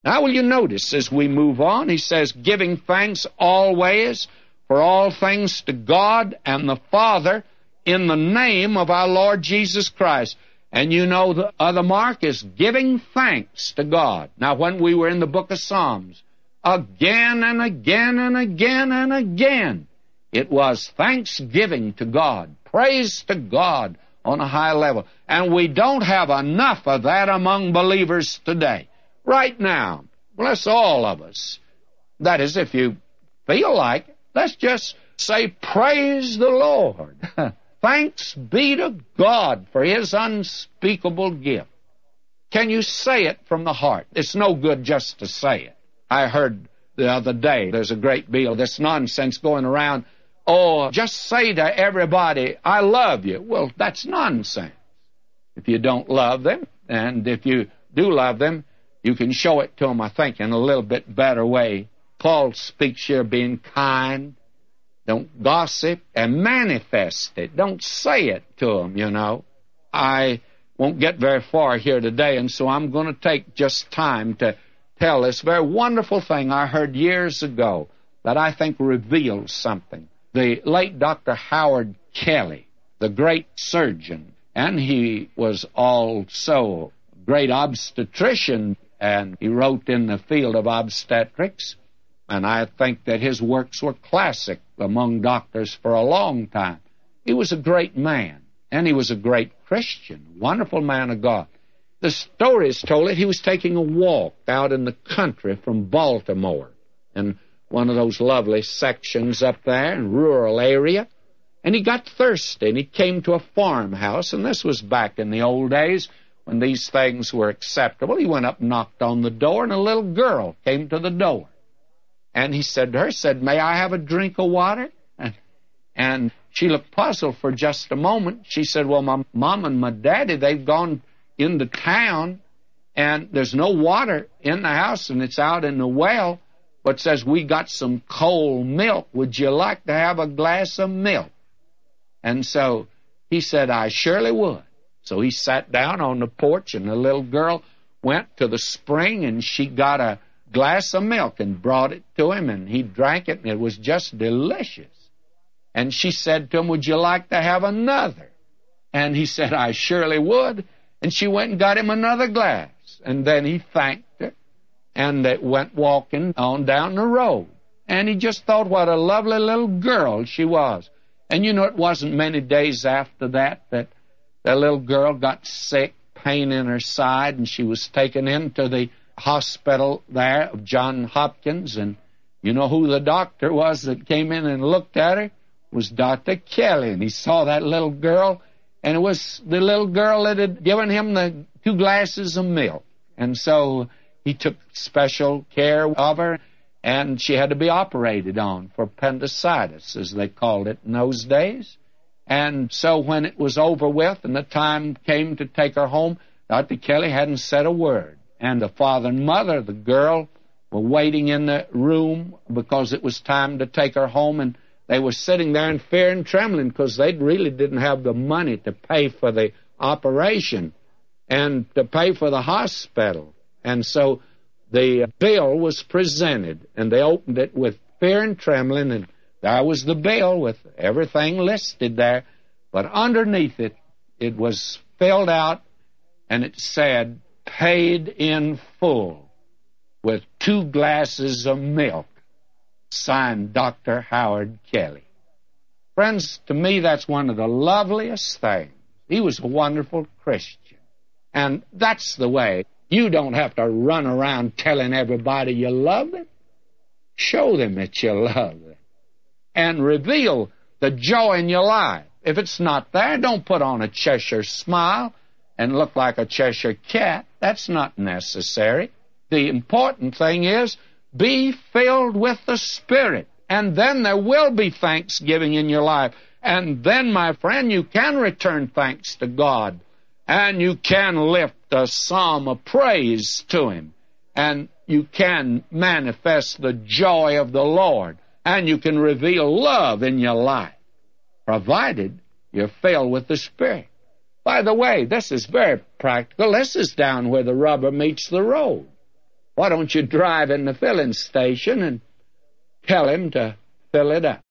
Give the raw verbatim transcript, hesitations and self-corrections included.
Now, will you notice as we move on, he says, giving thanks always for all things to God and the Father in the name of our Lord Jesus Christ. And you know the other mark is giving thanks to God. Now, when we were in the book of Psalms, again and again and again and again, it was thanksgiving to God, praise to God on a high level. And we don't have enough of that among believers today. Right now, bless all of us. That is, if you feel like it, let's just say, praise the Lord. Thanks be to God for His unspeakable gift. Can you say it from the heart? It's no good just to say it. I heard the other day, there's a great deal of this nonsense going around. Oh, just say to everybody, I love you. Well, that's nonsense. If you don't love them, and if you do love them, you can show it to them, I think, in a little bit better way. Paul speaks here being kind. Don't gossip and manifest it. Don't say it to them, you know. I won't get very far here today, and so I'm going to take just time to tell this very wonderful thing I heard years ago that I think reveals something. The late Doctor Howard Kelly, the great surgeon, and he was also a great obstetrician, and he wrote in the field of obstetrics, and I think that his works were classic among doctors for a long time. He was a great man, and he was a great Christian, wonderful man of God. The stories told it he was taking a walk out in the country from Baltimore, in one of those lovely sections up there in rural area, and he got thirsty, and he came to a farmhouse, and this was back in the old days when these things were acceptable. He went up and knocked on the door, and a little girl came to the door. And he said to her, said, may I have a drink of water? And, and she looked puzzled for just a moment. She said, well, my mom and my daddy, they've gone into town, and there's no water in the house, and it's out in the well, but says, we got some cold milk. Would you like to have a glass of milk? And so he said, I surely would. So he sat down on the porch, and the little girl went to the spring, and she got a glass of milk and brought it to him, and he drank it, and it was just delicious. And she said to him, would you like to have another? And he said, I surely would. And she went and got him another glass. And then he thanked her, and they went walking on down the road. And he just thought what a lovely little girl she was. And you know, it wasn't many days after that that the little girl got sick, pain in her side, and she was taken into the hospital there of John Hopkins. And you know who the doctor was that came in and looked at her? It was Doctor Kelly. And he saw that little girl, and it was the little girl that had given him the two glasses of milk. And so he took special care of her, and she had to be operated on for appendicitis, as they called it in those days. And so when it was over with and the time came to take her home, Doctor Kelly hadn't said a word. And the father and mother of the girl were waiting in the room because it was time to take her home, and they were sitting there in fear and trembling because they really didn't have the money to pay for the operation and to pay for the hospital. And so the bill was presented, and they opened it with fear and trembling, and there was the bill with everything listed there. But underneath it, it was filled out, and it said, paid in full with two glasses of milk, signed Doctor Howard Kelly. Friends, to me, that's one of the loveliest things. He was a wonderful Christian. And that's the way. You don't have to run around telling everybody you love them. Show them that you love them. And reveal the joy in your life. If it's not there, don't put on a Cheshire smile and look like a Cheshire cat. That's not necessary. The important thing is, be filled with the Spirit. And then there will be thanksgiving in your life. And then, my friend, you can return thanks to God. And you can lift a psalm of praise to Him. And you can manifest the joy of the Lord. And you can reveal love in your life, provided you're filled with the Spirit. By the way, this is very practical. This is down where the rubber meets the road. Why don't you drive in the filling station and tell him to fill it up?